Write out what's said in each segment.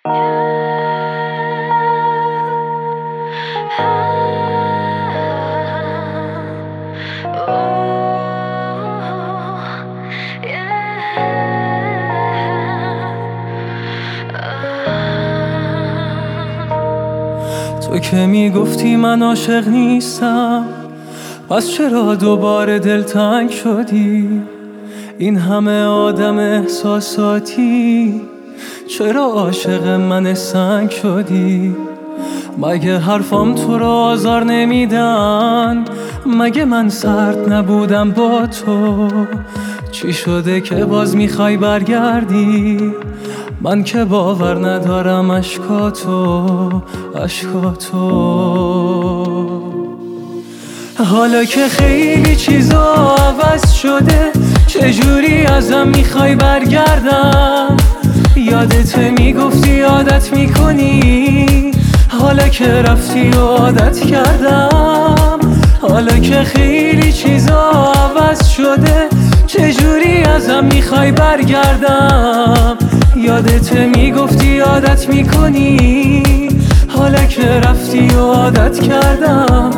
تو که میگفتی من عاشق نیستم، پس چرا دوباره دلتنگ شدی؟ این همه آدم احساساتی، چرا عاشق من سنگ شدی؟ مگه حرفام تو رو آزار نمیدن؟ مگه من سرد نبودم با تو؟ چی شده که باز میخوای برگردی؟ من که باور ندارم اشکاتو. حالا که خیلی چیزا عوض شده، چجوری ازم میخوای برگردم؟ یادت میگفتی عادت میکنی، حالا که رفتی و عادت کردم. حالا که خیلی چیزا عوض شده، چجوری ازم میخوای برگردم؟ یادت میگفتی عادت میکنی، حالا که رفتی و عادت کردم.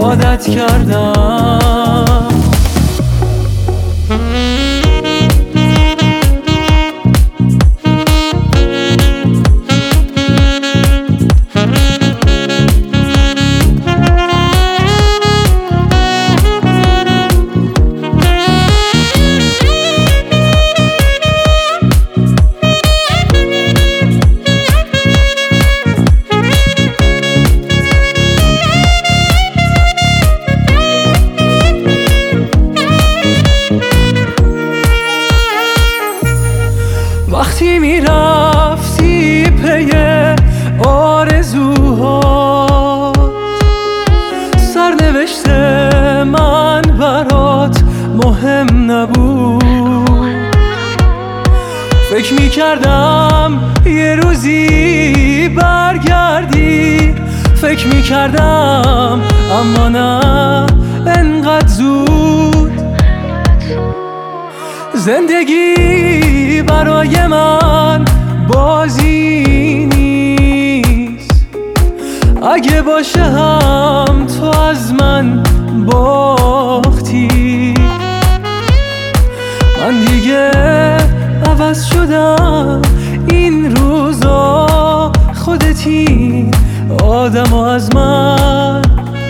وقتی میرفتی پی آرزوها، سرنوشت من برات مهم نبود. فکر میکردم یه روزی برگردی، فکر میکردم اما نه انقدر زود. زندگی برای من بازی نیست، اگه باشه هم تو از من باختی. من دیگه عوض شدم این روزا، خودتی آدمو از من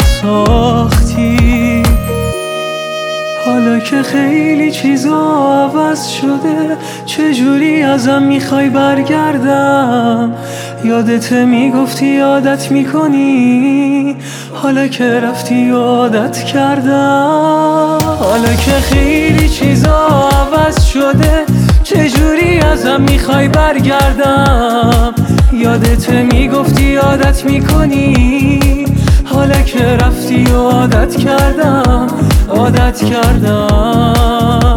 ساختی. حالا که خیلی چیزا عوض شده، چجوری ازم میخوای برگردم؟ یادت میگفتی عادت میکنی، حالا که رفتی عادت کردم. حالا که خیلی چیزا عوض شده، چجوری ازم میخوای برگردم؟ یادت میگفتی عادت میکنی، حالا که رفتی و عادت کردم.